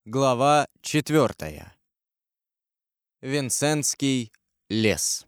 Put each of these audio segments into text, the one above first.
Глава 4. Винсентский лес.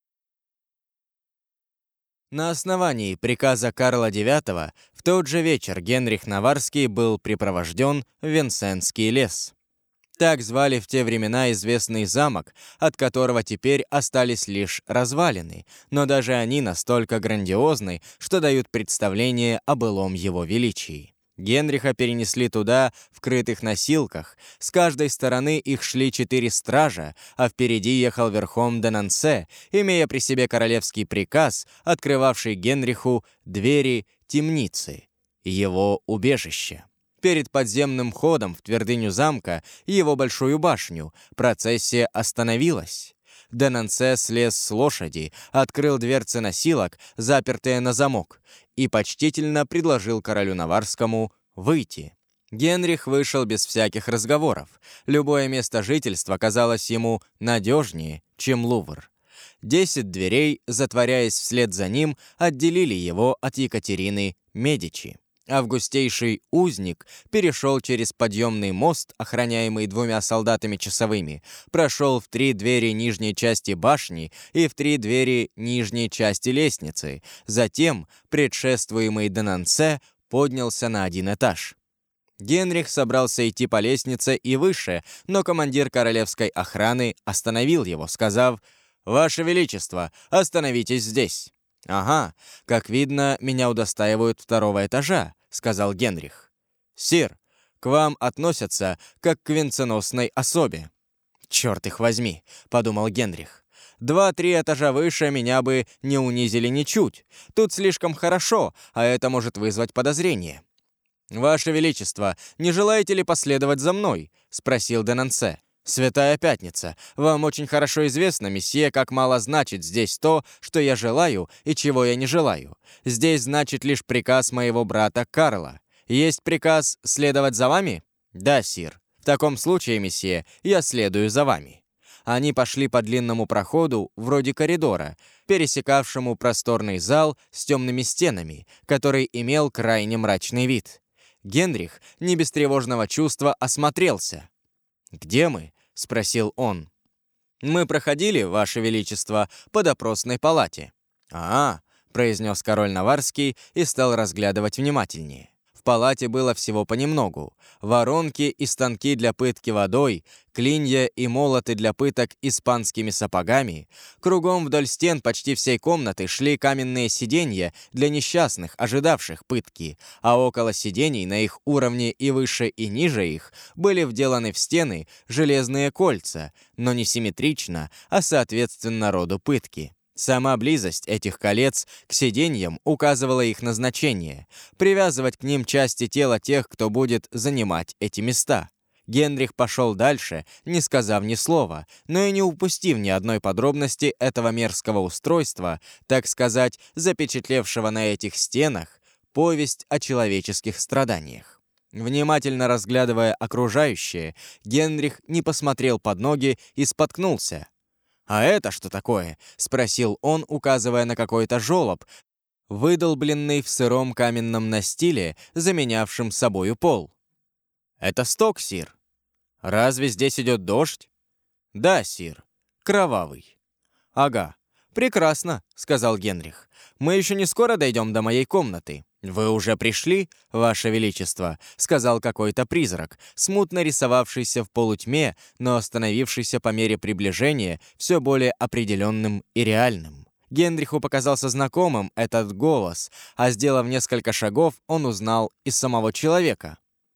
На основании приказа Карла IX в тот же вечер Генрих Наварский был припровожден в Винсентский лес. Так звали в те времена известный замок, от которого теперь остались лишь развалины, но даже они настолько грандиозны, что дают представление о былом его величии. Генриха перенесли туда в крытых носилках, с каждой стороны их шли 4 стража, а впереди ехал верхом де Нансе, имея при себе королевский приказ, открывавший Генриху двери темницы, его убежище. Перед подземным ходом в твердыню замка и его большую башню процессия остановилась. Де Нансе слез с лошади, открыл дверцы носилок, запертые на замок, и почтительно предложил королю Наварскому выйти. Генрих вышел без всяких разговоров. Любое место жительства казалось ему надежнее, чем Лувр. 10 дверей, затворяясь вслед за ним, отделили его от Екатерины Медичи. Августейший узник перешел через подъемный мост, охраняемый 2 солдатами часовыми, прошел в 3 двери нижней части башни и в 3 двери нижней части лестницы. Затем, предшествуемый де Нансе, поднялся на 1 этаж. Генрих собрался идти по лестнице и выше, но командир королевской охраны остановил его, сказав: «Ваше Величество, остановитесь здесь». «Ага, как видно, меня удостаивают 2-го этажа», — сказал Генрих. «Сир, к вам относятся как к венценосной особе». «Черт их возьми», — подумал Генрих. 2-3 этажа выше меня бы не унизили ничуть. Тут слишком хорошо, а это может вызвать подозрение». «Ваше Величество, не желаете ли последовать за мной?» — спросил де Нансе. «Святая Пятница, вам очень хорошо известно, месье, как мало значит здесь то, что я желаю и чего я не желаю. Здесь значит лишь приказ моего брата Карла. Есть приказ следовать за вами?» «Да, сир. В таком случае, месье, я следую за вами». Они пошли по длинному проходу, вроде коридора, пересекавшему просторный зал с темными стенами, который имел крайне мрачный вид. Генрих, не без тревожного чувства, осмотрелся. «Где мы?» — спросил он. «Мы проходили, Ваше Величество, по допросной палате». «А-а», — произнес король Наварский и стал разглядывать внимательнее. В палате было всего понемногу. Воронки и станки для пытки водой, клинья и молоты для пыток испанскими сапогами. Кругом вдоль стен почти всей комнаты шли каменные сиденья для несчастных, ожидавших пытки, а около сидений, на их уровне и выше, и ниже их, были вделаны в стены железные кольца, но не симметрично, а соответственно роду пытки. Сама близость этих колец к сиденьям указывала их назначение — привязывать к ним части тела тех, кто будет занимать эти места. Генрих пошел дальше, не сказав ни слова, но и не упустив ни одной подробности этого мерзкого устройства, так сказать, запечатлевшего на этих стенах повесть о человеческих страданиях. Внимательно разглядывая окружающее, Генрих не посмотрел под ноги и споткнулся. «А это что такое?» — спросил он, указывая на какой-то желоб, выдолбленный в сыром каменном настиле, заменявшем собою пол. «Это сток, сир». «Разве здесь идет дождь?» «Да, сир. Кровавый». «Ага. Прекрасно», — сказал Генрих. «Мы еще не скоро дойдем до моей комнаты». «Вы уже пришли, Ваше Величество», — сказал какой-то призрак, смутно рисовавшийся в полутьме, но становившийся по мере приближения все более определенным и реальным. Генриху показался знакомым этот голос, а сделав несколько шагов, он узнал и самого человека.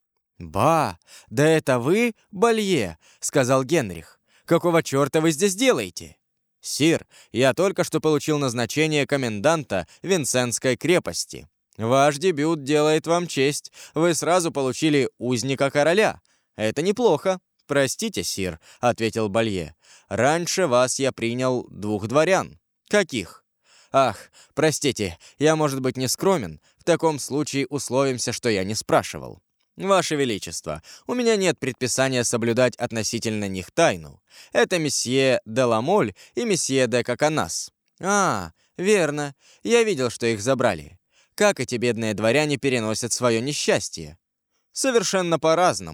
«Ба, да это вы, Балье?» — сказал Генрих. «Какого черта вы здесь делаете?» «Сир, я только что получил назначение коменданта Винсентской крепости. Ваш дебют делает вам честь. Вы сразу получили узника короля. Это неплохо». «Простите, сир», — ответил Балье. «Раньше вас я принял 2 дворян». «Каких?» «Ах, простите, я, может быть, не скромен. В таком случае условимся, что я не спрашивал». «Ваше Величество, у меня нет предписания соблюдать относительно них тайну. Это месье де Ламоль и месье де Коконас». «А, верно. Я видел, что их забрали. Как эти бедные дворяне переносят свое несчастье?» «Совершенно по-разному.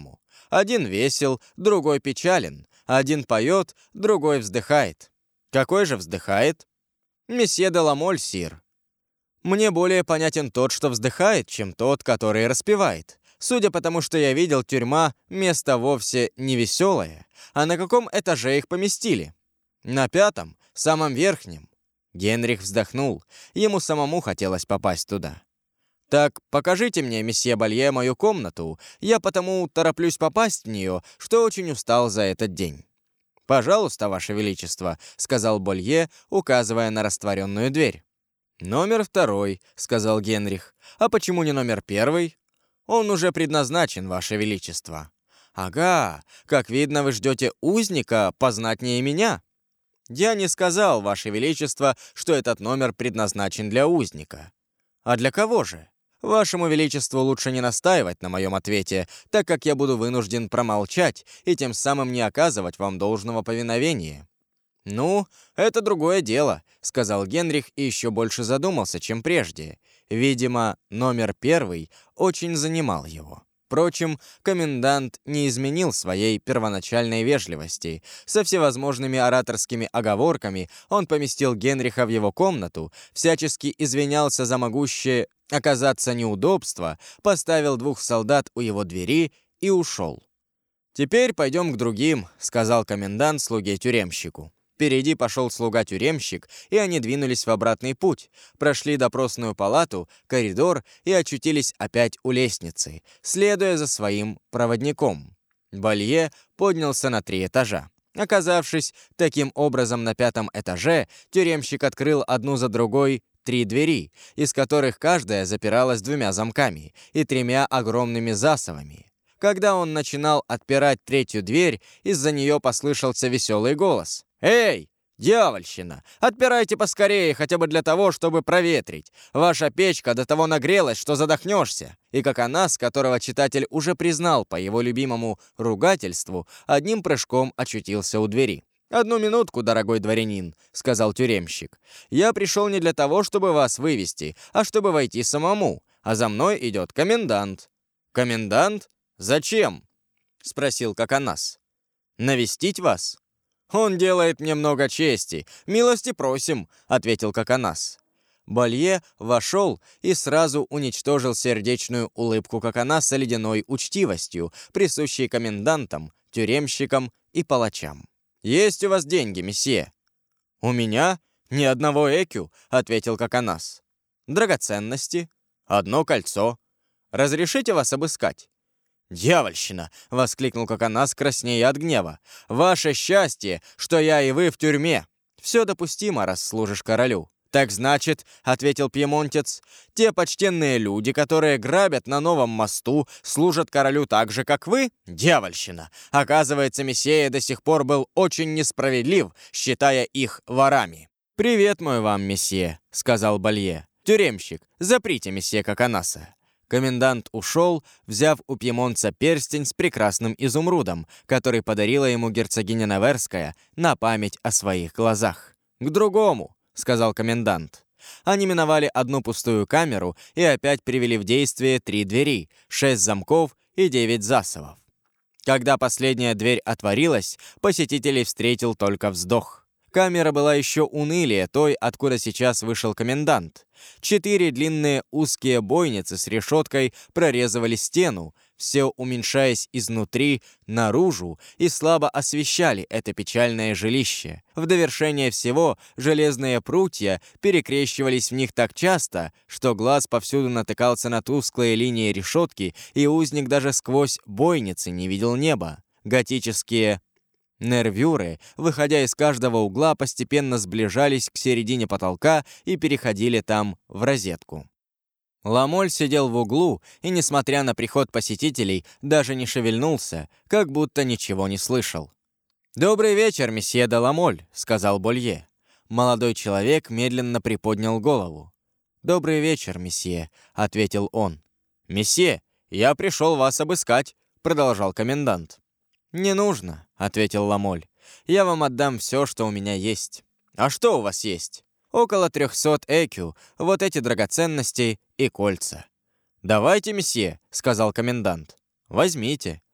Один весел, другой печален. Один поет, другой вздыхает. Какой же вздыхает? Месье де Ламоль, сир. Мне более понятен тот, что вздыхает, чем тот, который распевает. Судя по тому, что я видел, тюрьма — место вовсе не веселое. А на каком этаже их поместили? На 5-м, самом верхнем. Генрих вздохнул. Ему самому хотелось попасть туда. «Так покажите мне, месье Балье, мою комнату. Я потому тороплюсь попасть в нее, что очень устал за этот день». «Пожалуйста, Ваше Величество», — сказал Болье, указывая на растворенную дверь. «Номер 2», — сказал Генрих. «А почему не номер 1? Он уже предназначен, Ваше Величество». «Ага, как видно, вы ждете узника познатнее меня». «Я не сказал, Ваше Величество, что этот номер предназначен для узника». «А для кого же?» «Вашему Величеству лучше не настаивать на моем ответе, так как я буду вынужден промолчать и тем самым не оказывать вам должного повиновения». «Ну, это другое дело», — сказал Генрих и еще больше задумался, чем прежде. Видимо, номер 1 очень занимал его. Впрочем, комендант не изменил своей первоначальной вежливости. Со всевозможными ораторскими оговорками он поместил Генриха в его комнату, всячески извинялся за могущее оказаться неудобство, поставил 2 солдат у его двери и ушел. «Теперь пойдем к другим», — сказал комендант слуге-тюремщику. Впереди пошел слуга-тюремщик, и они двинулись в обратный путь, прошли допросную палату, коридор и очутились опять у лестницы, следуя за своим проводником. Болье поднялся на 3 этажа. Оказавшись таким образом на 5-м этаже, тюремщик открыл одну за другой 3 двери, из которых каждая запиралась 2 замками и 3 огромными засовами. Когда он начинал отпирать 3-ю дверь, из-за нее послышался веселый голос. «Эй, дьявольщина! Отпирайте поскорее, хотя бы для того, чтобы проветрить. Ваша печка до того нагрелась, что задохнешься». И Коконас, которого читатель уже признал по его любимому ругательству, одним прыжком очутился у двери. «Одну минутку, дорогой дворянин», — сказал тюремщик. «Я пришел не для того, чтобы вас вывести, а чтобы войти самому, а за мной идет комендант». «Комендант? Зачем?» — спросил Коконас. «Навестить вас?» «Он делает мне много чести. Милости просим», — ответил Коконас. Болье вошел и сразу уничтожил сердечную улыбку Коконаса ледяной учтивостью, присущей комендантам, тюремщикам и палачам. «Есть у вас деньги, месье?» «У меня? Ни одного экю», — ответил Коконас. «Драгоценности? Одно кольцо. Разрешите вас обыскать?» «Дьявольщина!» — воскликнул Коконас, краснея от гнева. «Ваше счастье, что я и вы в тюрьме!» «Все допустимо, раз служишь королю». «Так значит, — ответил пьемонтец, — те почтенные люди, которые грабят на новом мосту, служат королю так же, как вы? Дьявольщина! Оказывается, месье до сих пор был очень несправедлив, считая их ворами». «Привет мой вам, месье», — сказал Болье. «Тюремщик, заприте месье Коконаса». Комендант ушел, взяв у пьемонца перстень с прекрасным изумрудом, который подарила ему герцогиня Неверская на память о своих глазах. «К другому», — сказал комендант. Они миновали одну пустую камеру и опять привели в действие 3 двери, 6 замков и 9 засовов. Когда последняя дверь отворилась, посетителей встретил только вздох. Камера была еще унылее той, откуда сейчас вышел комендант. 4 длинные узкие бойницы с решеткой прорезывали стену, все уменьшаясь изнутри наружу и слабо освещали это печальное жилище. В довершение всего железные прутья перекрещивались в них так часто, что глаз повсюду натыкался на тусклые линии решетки, и узник даже сквозь бойницы не видел неба. Готические нервюры, выходя из каждого угла, постепенно сближались к середине потолка и переходили там в розетку. Ламоль сидел в углу и, несмотря на приход посетителей, даже не шевельнулся, как будто ничего не слышал. «Добрый вечер, месье де Ламоль», — сказал Болье. Молодой человек медленно приподнял голову. «Добрый вечер, месье», — ответил он. «Месье, я пришел вас обыскать», — продолжал комендант. «Не нужно», — ответил Ламоль. «Я вам отдам все, что у меня есть». «А что у вас есть?» «Около 300 экю, вот эти драгоценности и кольца». «Давайте, месье», — сказал комендант. «Возьмите».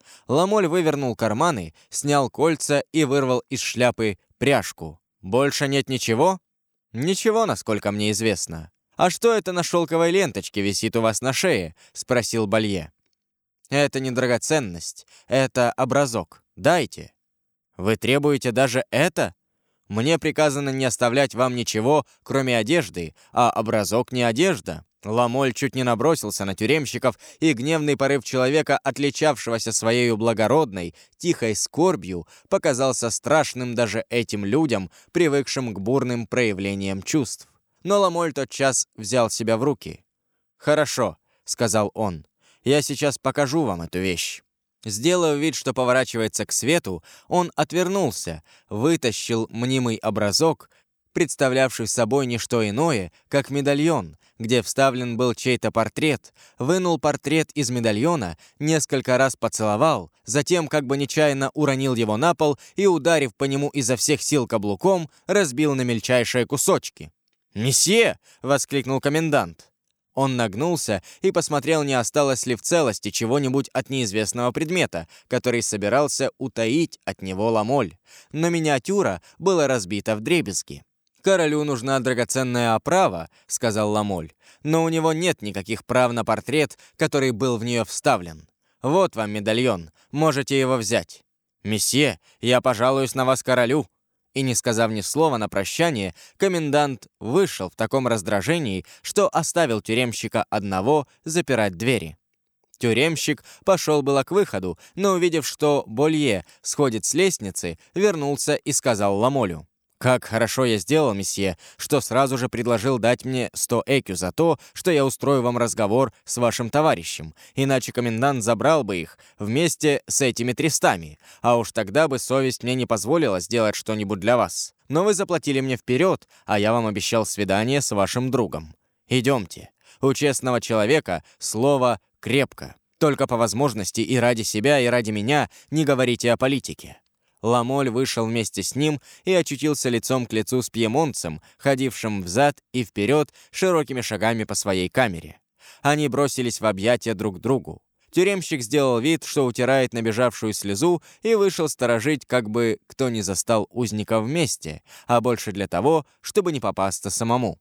Ламоль вывернул карманы, снял кольца и вырвал из шляпы пряжку. «Больше нет ничего?» «Ничего, насколько мне известно». «А что это на шелковой ленточке висит у вас на шее?» — спросил Балье. «Это не драгоценность, это образок. Дайте». «Вы требуете даже это?» «Мне приказано не оставлять вам ничего, кроме одежды, а образок не одежда». Ламоль чуть не набросился на тюремщиков, и гневный порыв человека, отличавшегося своей благородной, тихой скорбью, показался страшным даже этим людям, привыкшим к бурным проявлениям чувств. Но Ламоль тотчас взял себя в руки. «Хорошо», — сказал он, — «я сейчас покажу вам эту вещь». Сделав вид, что поворачивается к свету, он отвернулся, вытащил мнимый образок, представлявший собой не что иное, как медальон, где вставлен был чей-то портрет, вынул портрет из медальона, несколько раз поцеловал, затем как бы нечаянно уронил его на пол и, ударив по нему изо всех сил каблуком, разбил на мельчайшие кусочки. «Месье!» — воскликнул комендант. Он нагнулся и посмотрел, не осталось ли в целости чего-нибудь от неизвестного предмета, который собирался утаить от него Ламоль. Но миниатюра была разбита вдребезги. «Королю нужна драгоценная оправа», — сказал Ламоль, «но у него нет никаких прав на портрет, который был в нее вставлен. Вот вам медальон, можете его взять. Месье, я пожалуюсь на вас королю». И, не сказав ни слова на прощание, комендант вышел в таком раздражении, что оставил тюремщика одного запирать двери. Тюремщик пошел было к выходу, но, увидев, что Болье сходит с лестницы, вернулся и сказал Ламолю: «Как хорошо я сделал, месье, что сразу же предложил дать мне 100 экю за то, что я устрою вам разговор с вашим товарищем, иначе комендант забрал бы их вместе с этими 300, а уж тогда бы совесть мне не позволила сделать что-нибудь для вас. Но вы заплатили мне вперед, а я вам обещал свидание с вашим другом. Идемте. У честного человека слово крепко. Только по возможности и ради себя, и ради меня не говорите о политике». Ламоль вышел вместе с ним и очутился лицом к лицу с пьемонтцем, ходившим взад и вперед широкими шагами по своей камере. Они бросились в объятия друг другу. Тюремщик сделал вид, что утирает набежавшую слезу, и вышел сторожить, как бы кто не застал узника вместе, а больше для того, чтобы не попасться самому.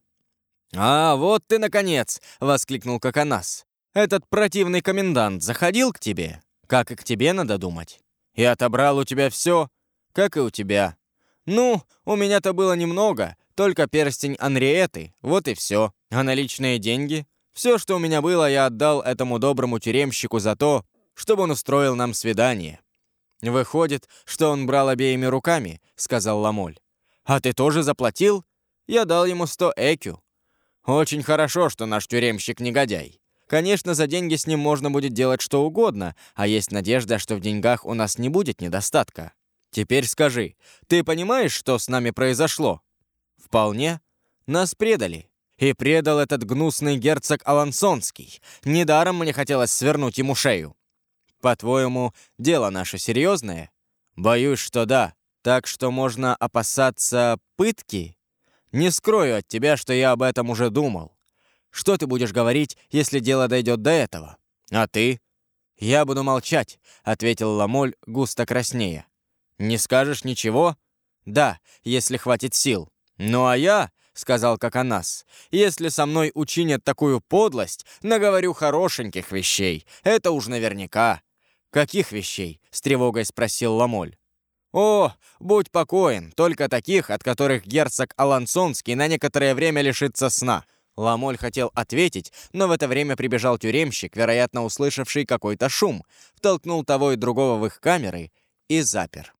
«А, вот ты, наконец!» — воскликнул Коконас. «Этот противный комендант заходил к тебе? Как и к тебе, надо думать. И отобрал у тебя все, как и у тебя. Ну, у меня-то было немного, только перстень Анриеты, вот и все. А наличные деньги? Все, что у меня было, я отдал этому доброму тюремщику за то, чтобы он устроил нам свидание». «Выходит, что он брал обеими руками», — сказал Ламоль. «А ты тоже заплатил? Я дал ему 100 экю». «Очень хорошо, что наш тюремщик негодяй. Конечно, за деньги с ним можно будет делать что угодно, а есть надежда, что в деньгах у нас не будет недостатка. Теперь скажи, ты понимаешь, что с нами произошло?» «Вполне. Нас предали. И предал этот гнусный герцог Алансонский. Недаром мне хотелось свернуть ему шею. По-твоему, дело наше серьезное?» «Боюсь, что да. Так что можно опасаться пытки? Не скрою от тебя, что я об этом уже думал. Что ты будешь говорить, если дело дойдет до этого? А ты?» «Я буду молчать», — ответил Ламоль, густо краснея. «Не скажешь ничего?» «Да, если хватит сил». «Ну а я», — сказал Коконас, «если со мной учинят такую подлость, наговорю хорошеньких вещей. Это уж наверняка». «Каких вещей?» — с тревогой спросил Ламоль. «О, будь покоен, только таких, от которых герцог Алансонский на некоторое время лишится сна». Ламоль хотел ответить, но в это время прибежал тюремщик, вероятно, услышавший какой-то шум, втолкнул того и другого в их камеры и запер.